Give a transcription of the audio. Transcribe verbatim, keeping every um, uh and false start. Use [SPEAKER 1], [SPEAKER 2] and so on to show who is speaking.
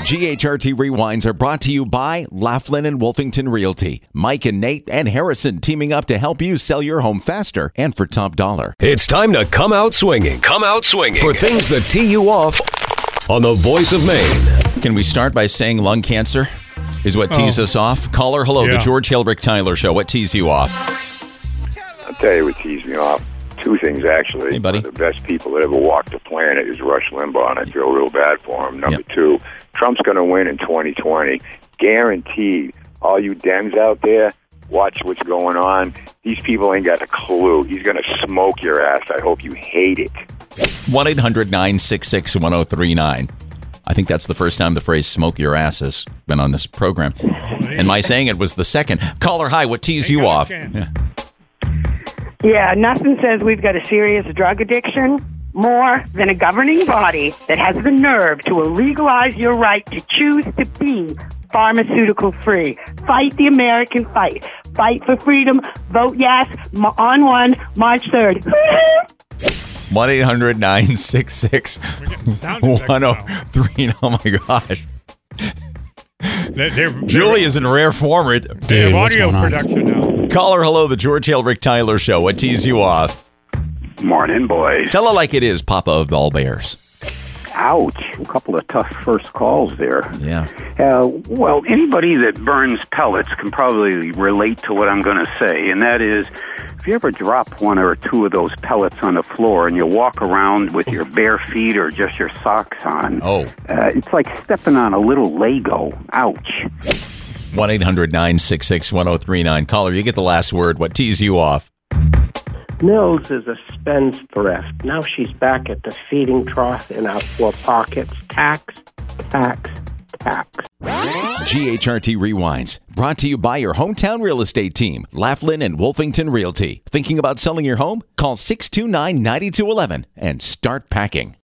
[SPEAKER 1] G H R T Rewinds are brought to you by Laughlin and Wolfington Realty. Mike and Nate and Harrison teaming up to help you sell your home faster and for top dollar.
[SPEAKER 2] It's time to come out swinging. Come out swinging for things that tee you off on the Voice of Maine.
[SPEAKER 1] Can we start by saying lung cancer is what tees
[SPEAKER 3] Oh.
[SPEAKER 1] us off? Caller, hello,
[SPEAKER 3] Yeah.
[SPEAKER 1] the George Hilbrick Tyler Show. What tees you off?
[SPEAKER 4] I'll tell you what teased me off. Two things, actually.
[SPEAKER 1] Hey, buddy.
[SPEAKER 4] One of the best people that ever walked the planet is Rush Limbaugh, and I feel real bad for him. Number
[SPEAKER 1] Yep.
[SPEAKER 4] two, Trump's going to win in twenty twenty. Guaranteed. All you Dems out there, watch what's going on. These people ain't got a clue. He's going to smoke your ass. I hope you hate it.
[SPEAKER 1] one eight hundred nine six six one zero three nine. I think that's the first time the phrase smoke your ass has been on this program. And my saying it was the second. Caller, hi, what tees you off? Yeah.
[SPEAKER 5] Yeah, nothing says we've got a serious drug addiction more than a governing body that has the nerve to illegalize your right to choose to be pharmaceutical free. Fight the American fight. Fight for freedom. Vote yes m- on one March third.
[SPEAKER 1] one eight hundred nine six six one zero three nine. Oh my gosh.
[SPEAKER 3] They're, they're,
[SPEAKER 1] Julie is in rare form. Right?
[SPEAKER 3] They have
[SPEAKER 6] what's
[SPEAKER 3] audio
[SPEAKER 6] going on?
[SPEAKER 3] production now.
[SPEAKER 1] Caller, hello, the George Hilbrick Tyler Show. What tees you off?
[SPEAKER 7] Morning, boys.
[SPEAKER 1] Tell it like it is, Papa of all bears.
[SPEAKER 7] Ouch. A couple of tough first calls there.
[SPEAKER 1] Yeah.
[SPEAKER 7] Uh, well, anybody that burns pellets can probably relate to what I'm going to say, and that is, if you ever drop one or two of those pellets on the floor and you walk around with your bare feet or just your socks on,
[SPEAKER 1] Oh.
[SPEAKER 7] uh, it's like stepping on a little Lego. Ouch.
[SPEAKER 1] one eight hundred nine six six one zero three nine. Caller, you get the last word. What tees you off?
[SPEAKER 8] Mills is a spendthrift. Now she's back at the feeding trough in our four pockets. Tax, tax, tax.
[SPEAKER 1] G H R T Rewinds, brought to you by your hometown real estate team, Laughlin and Wolfington Realty. Thinking about selling your home? Call six two nine nine two one one and start packing.